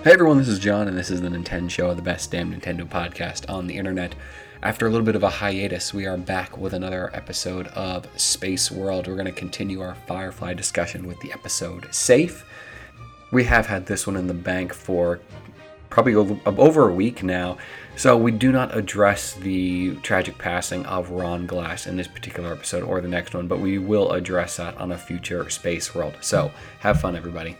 Hey everyone, this is John, and this is the Nintendo Show, the best damn Nintendo podcast on the internet. After a little bit of a hiatus, we are back with another episode of Space World. We're going to continue our Firefly discussion with the episode Safe. We have had this one in the bank for probably over a week now, so we do not address the tragic passing of Ron Glass in this particular episode or the next one, but we will address that on a future Space World. So, have fun, everybody.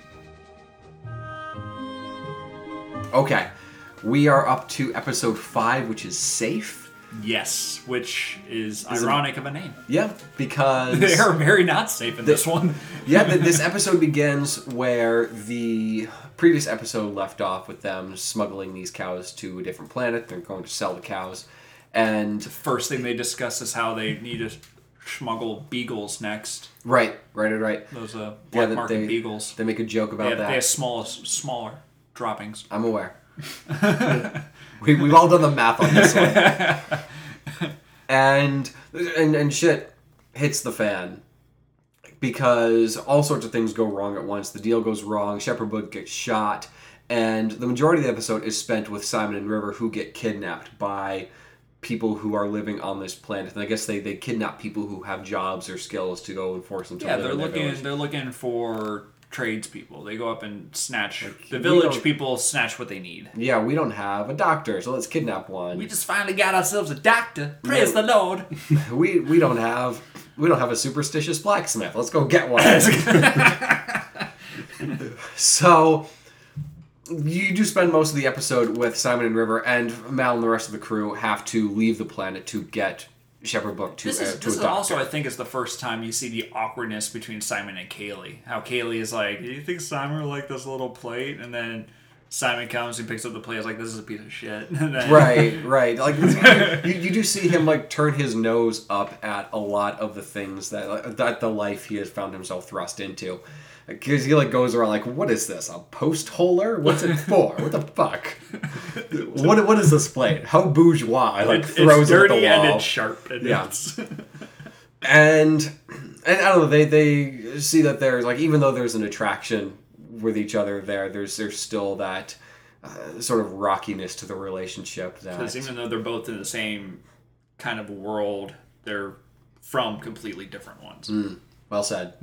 Okay, we are up to episode 5, which is Safe. Yes, which is ironic of a name. Yeah, because... They are very not safe in this one. This episode begins where the previous episode left off with them smuggling these cows to a different planet. They're going to sell the cows, and... The first thing they discuss is how they need to smuggle beagles next. Right. Those black market beagles. They make a joke about that. They have smaller droppings. I'm aware. We've all done the math on this one. And shit hits the fan. Because all sorts of things go wrong at once. The deal goes wrong, Shepherd Book gets shot, and the majority of the episode is spent with Simon and River, who get kidnapped by people who are living on this planet. And I guess they kidnap people who have jobs or skills to go and force them to live in their village. They're looking for tradespeople. They go up and snatch the village people snatch what they need. Yeah, we don't have a doctor, so let's kidnap one. We just finally got ourselves a doctor. Praise the Lord. we don't have a superstitious blacksmith. Let's go get one. So you do spend most of the episode with Simon and River, and Mal and the rest of the crew have to leave the planet to get Shepherd Book to a doctor. This is also, I think, is the first time you see the awkwardness between Simon and Kaylee. How Kaylee is like, do you think Simon would like this little plate? And then Simon comes and picks up the plate. Is like, this is a piece of shit. And then... Right. Like you do see him like turn his nose up at a lot of the things that the life he has found himself thrust into. Because he like goes around like, what is this? A post holer? What's it for? What the fuck? What is this plate? How bourgeois? Like throws it at the wall. It's dirty and it's sharp. And yeah. And I don't know. They see that there's like, even though there's an attraction with each other there's still that sort of rockiness to the relationship. Because even though they're both in the same kind of world, they're from completely different ones. Well said.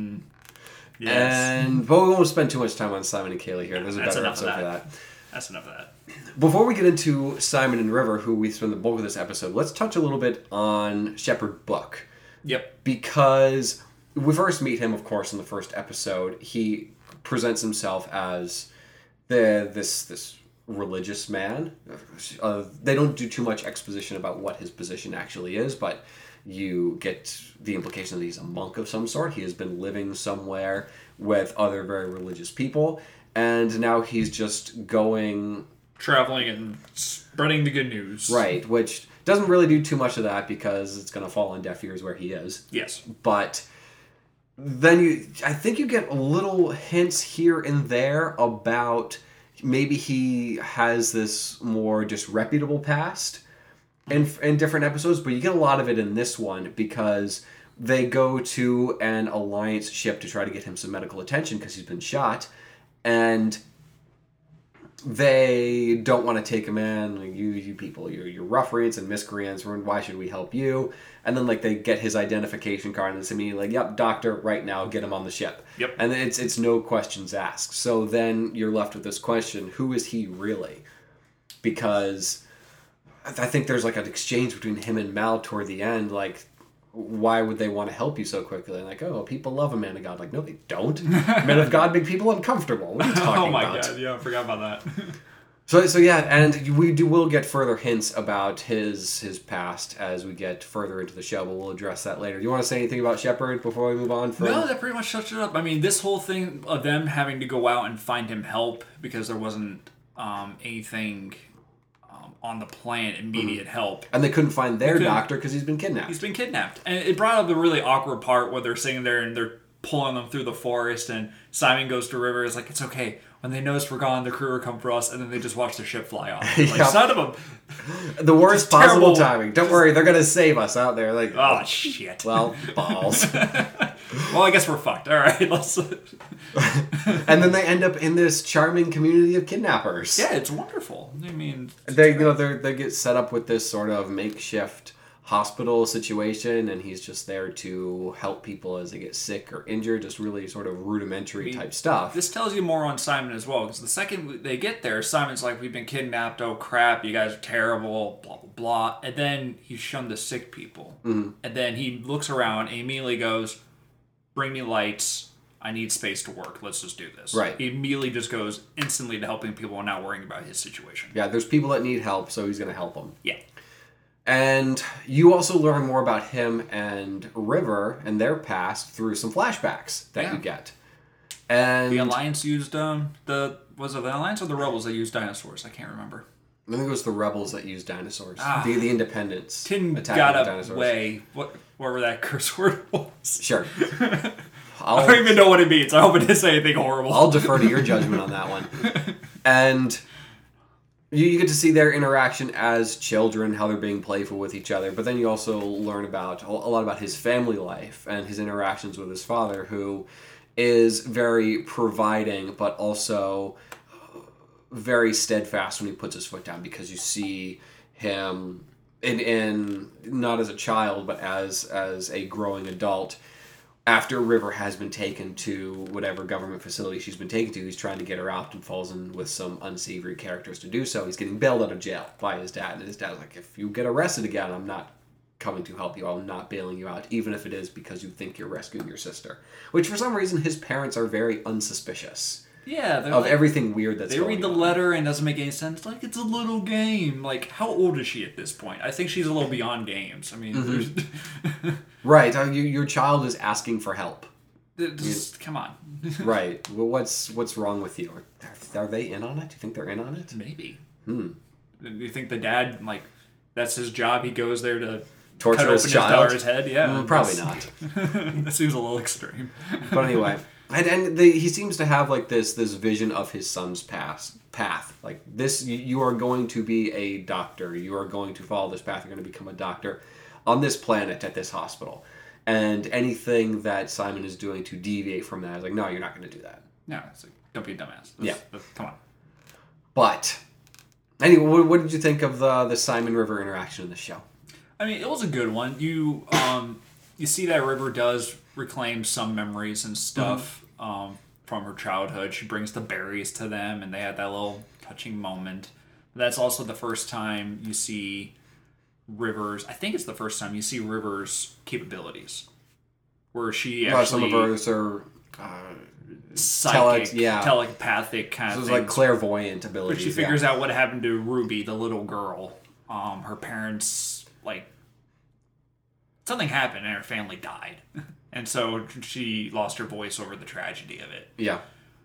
Yes. But we won't spend too much time on Simon and Kaylee here. There's a better episode for that. That's enough of that. Before we get into Simon and River, who we spend the bulk of this episode, let's touch a little bit on Shepherd Book. Yep. Because we first meet him, of course, in the first episode. He presents himself as this religious man. They don't do too much exposition about what his position actually is, but you get the implication that he's a monk of some sort. He has been living somewhere with other very religious people, and now he's just traveling and spreading the good news. Right, which doesn't really do too much of that because it's going to fall on deaf ears where he is. Yes. But then I think you get little hints here and there about maybe he has this more disreputable past in different episodes, but you get a lot of it in this one because they go to an Alliance ship to try to get him some medical attention because he's been shot, and they don't want to take him in. Like, you people, you're ruffians and miscreants. Why should we help you? And then like they get his identification card and it's immediately like, yep, doctor, right now, get him on the ship. Yep. And it's no questions asked. So then you're left with this question: who is he really? Because I think there's like an exchange between him and Mal toward the end. Like, why would they want to help you so quickly? And like, oh, people love a man of God. Like, no, they don't. Men of God make people uncomfortable. What are you talking about? Oh my God, yeah, I forgot about that. So yeah, and we'll get further hints about his past as we get further into the show, but we'll address that later. Do you want to say anything about Shepherd before we move on? No, that pretty much touched it up. I mean, this whole thing of them having to go out and find him help because there wasn't anything on the planet, immediate help. And they couldn't find their doctor because he's been kidnapped. He's been kidnapped. And it brought up the really awkward part where they're sitting there and they're pulling them through the forest, and Simon goes to River. Is like, it's okay. When they notice we're gone, the crew will come for us, and then they just watch the ship fly off. Yeah. Like, son of a... The worst Just possible terrible- timing. Don't worry, they're gonna save us out there. Like, Oh, shit. well, balls. Well, I guess we're fucked. All right, let's... And then they end up in this charming community of kidnappers. Yeah, it's wonderful. I mean... They get set up with this sort of makeshift hospital situation, and he's just there to help people as they get sick or injured. Just really sort of rudimentary type stuff. This tells you more on Simon as well, because the second they get there, Simon's like, we've been kidnapped, oh crap, you guys are terrible, blah, blah, blah. And then he's shunned the sick people. Mm-hmm. And then he looks around and immediately goes, bring me lights, I need space to work, let's just do this. Right. He immediately just goes instantly to helping people and not worrying about his situation. Yeah, there's people that need help, so he's going to help them. Yeah. And you also learn more about him and River and their past through some flashbacks that you get. And The Alliance used, was it the Alliance or the Rebels that used dinosaurs? I can't remember. I think it was the Rebels that used dinosaurs. Ah. The Independents. Tin attacking got the dinosaurs. away. Whatever that curse word was. Sure. I don't even know what it means. I hope it didn't say anything horrible. I'll defer to your judgment on that one. And you get to see their interaction as children, how they're being playful with each other. But then you also learn about a lot about his family life and his interactions with his father, who is very providing, but also very steadfast when he puts his foot down, because you see him in not as a child, but as a growing adult. After River has been taken to whatever government facility she's been taken to, he's trying to get her out and falls in with some unsavory characters to do so. He's getting bailed out of jail by his dad. And his dad's like, if you get arrested again, I'm not coming to help you. I'm not bailing you out, even if it is because you think you're rescuing your sister. Which, for some reason, his parents are very unsuspicious Yeah, they're of like, everything weird that's they going read the on. letter and it doesn't make any sense. Like, it's a little game. Like, how old is she at this point? I think she's a little beyond games. I mean, Mm-hmm. Right. Your child is asking for help. just come on. Right. Well, what's wrong with you? Are they in on it? Do you think they're in on it? Maybe. Do you think the dad, like, that's his job? He goes there to Torture cut open his his child? daughter's head? Yeah. Probably not. That seems a little extreme. But anyway, he seems to have like this vision of his son's path. Like this, you are going to be a doctor. You are going to follow this path. You're going to become a doctor on this planet at this hospital. And anything that Simon is doing to deviate from that is like, no, you're not going to do that. No, it's like, don't be a dumbass. Come on. But anyway, what did you think of the Simon River interaction in the show? I mean, it was a good one. You see that River does reclaim some memories and stuff from her childhood. She brings the berries to them, and they had that little touching moment. That's also the first time you see River's... I think it's the first time you see River's capabilities. Where she actually... some of hers are... psychic, yeah. telepathic kind It of was things. like clairvoyant abilities. But she figures out what happened to Ruby, the little girl. Her parents, like... Something happened and her family died. And so she lost her voice over the tragedy of it. Yeah.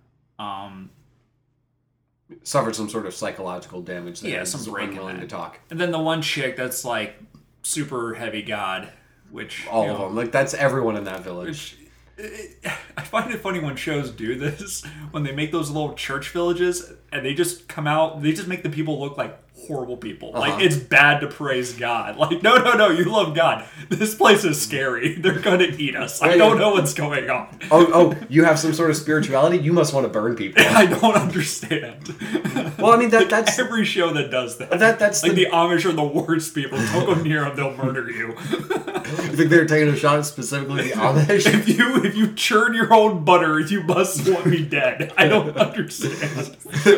Suffered some sort of psychological damage there. Yeah, some break in unwilling that. to talk. And then the one chick that's like super heavy god, which... All of them. Like, that's everyone in that village. I find it funny when shows do this, when they make those little church villages, and they just come out, they just make the people look like horrible people. Like, it's bad to praise God. Like, no, you love God. This place is scary. They're gonna eat us. I don't know what's going on. Oh, you have some sort of spirituality? You must want to burn people. I don't understand. Well, I mean, that's... Every show that does that. That's like the Amish are the worst people. Don't go near them, they'll murder you. You think they're taking a shot at specifically the Amish? If you churn your own butter, you must want me dead. I don't understand.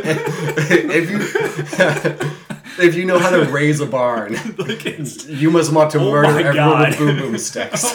If you know how to raise a barn, Like you must want to murder my everyone God. with boom boom sticks.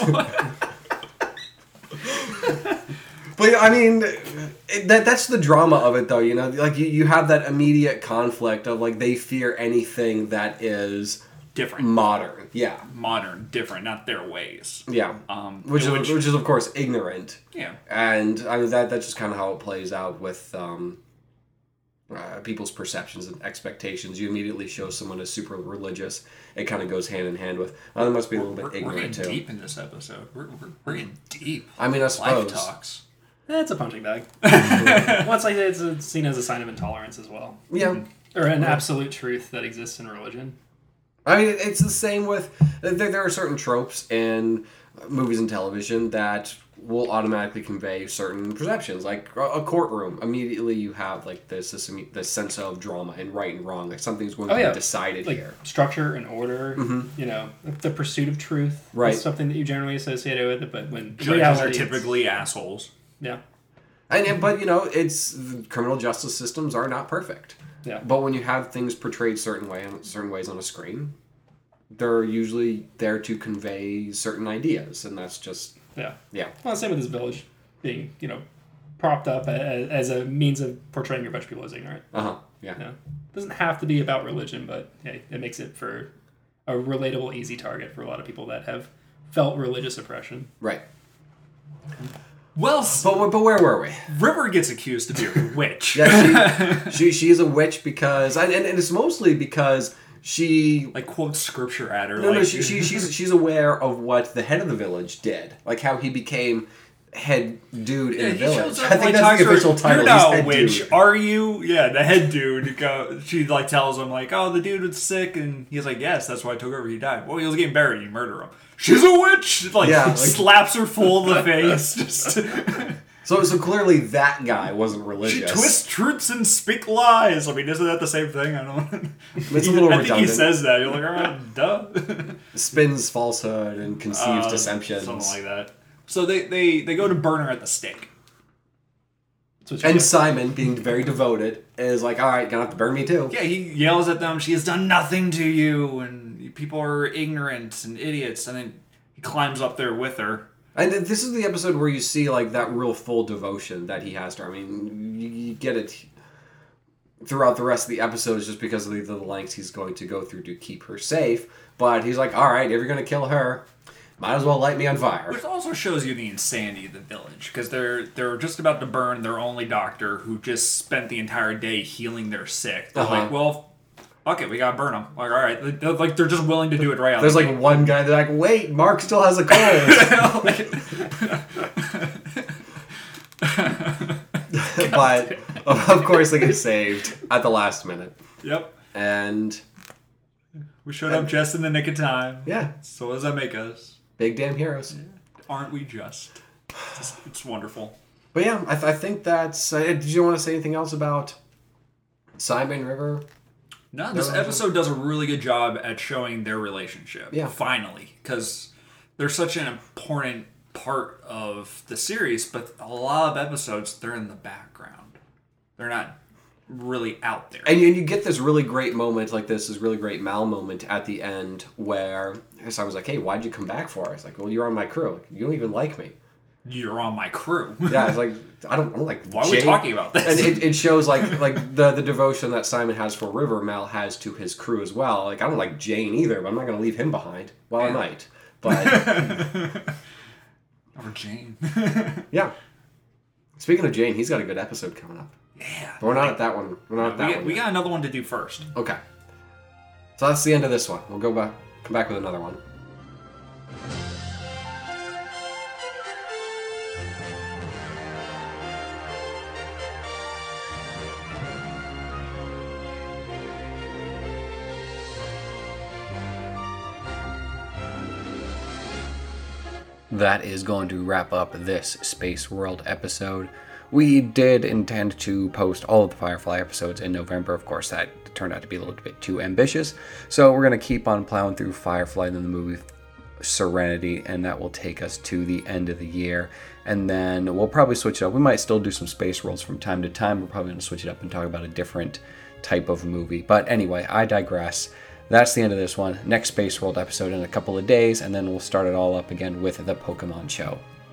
But I mean, that's the drama of it, though. You know, like you have that immediate conflict of like they fear anything that is different, modern. Yeah, modern, different, not their ways. Yeah, which is of course ignorant. Yeah, and I mean that's just kind of how it plays out with people's perceptions and expectations. You immediately show someone as super religious. It kind of goes hand in hand with, they must be a little bit ignorant too. We're getting deep in this episode. We're getting deep. I mean, I suppose. Life talks. It's a punching bag. Well, it's seen as a sign of intolerance as well. Yeah. Or an absolute truth that exists in religion. I mean, it's the same with... There are certain tropes in movies and television that will automatically convey certain perceptions. Like a courtroom, immediately you have like this sense of drama and right and wrong. Like something's going to be decided like, here. Structure and order, you know, the pursuit of truth is something that you generally associate with it, but when judges are typically assholes. Yeah. But, you know, criminal justice systems are not perfect. Yeah. But when you have things portrayed certain ways on a screen, they're usually there to convey certain ideas, and that's just... Yeah. Well, same with this village being, you know, propped up as a means of portraying a bunch of people as ignorant. Yeah. It doesn't have to be about religion, but hey, it makes it for a relatable, easy target for a lot of people that have felt religious oppression. Right. Well, but where were we? River gets accused of being a witch. Yeah, she's a witch because, and it's mostly because she like quotes scripture at her. No, she's aware of what the head of the village did, like how he became head dude in the village. I think that's the official title. You're not a witch, are you? Yeah, the head dude. She like tells him like, oh, the dude was sick, and he's like, yes, that's why I took over. He died. Well, he was getting buried. You murder him. She's a witch. Like slaps her full in the face. Just. So clearly that guy wasn't religious. She twists truths and speak lies. I mean, isn't that the same thing? I don't. It's a little redundant. I think he says that. You're like, all right, duh. Spins falsehood and conceives deceptions. Something like that. So they go to burn her at the stake. And Simon, being very devoted, is like, all right, gonna have to burn me too. Yeah, he yells at them, she has done nothing to you, and people are ignorant and idiots, and then he climbs up there with her. And this is the episode where you see like that real full devotion that he has to her. I mean, you get it throughout the rest of the episodes just because of the lengths he's going to go through to keep her safe. But he's like, all right, if you're going to kill her, might as well light me on fire. Which also shows you the insanity of the village, because they're just about to burn their only doctor who just spent the entire day healing their sick. They're like, well... Okay, we gotta burn them. Like, all right, like they're just willing to do it right out. There's like one guy. They're like, wait, Mark still has a cold. But of course, they get saved at the last minute. Yep. And we showed up just in the nick of time. Yeah. So what does that make us? Big damn heroes. Yeah. Aren't we just? It's wonderful. But yeah, I think that's. Did you want to say anything else about Simon River? No, this episode does a really good job at showing their relationship. Yeah. Finally. Because they're such an important part of the series, but a lot of episodes, they're in the background. They're not really out there. And you get this really great moment, like this really great Mal moment at the end where Simon's like, hey, why'd you come back for? It's like, well, you're on my crew. You don't even like me. You're on my crew. Yeah, it's like I don't like. Why are we talking about this? And it shows like the devotion that Simon has for River, Mal has to his crew as well. Like I don't like Jane either, but I'm not going to leave him behind. Well, I might, but or Jane. Yeah. Speaking of Jane, he's got a good episode coming up. Yeah. But we're not at that one. We're not at that one. We got another one to do first. Okay. So that's the end of this one. We'll come back with another one. That is going to wrap up this Space World episode. We did intend to post all of the Firefly episodes in November. Of course, that turned out to be a little bit too ambitious. So we're going to keep on plowing through Firefly, then the movie Serenity, and that will take us to the end of the year. And then we'll probably switch it up. We might still do some Space Worlds from time to time. We're probably going to switch it up and talk about a different type of movie. But anyway, I digress. That's the end of this one. Next Space World episode in a couple of days, and then we'll start it all up again with the Pokemon show.